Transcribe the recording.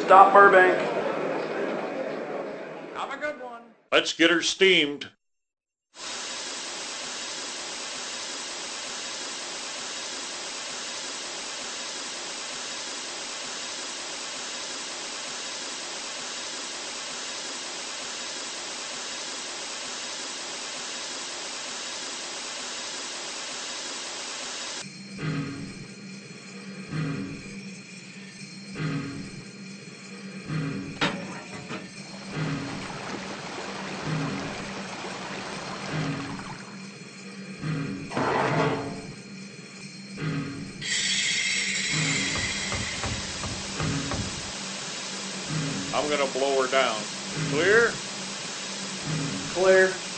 Stop Burbank. Have a good one. Let's get her steamed. I'm gonna blow her down. Clear? Clear.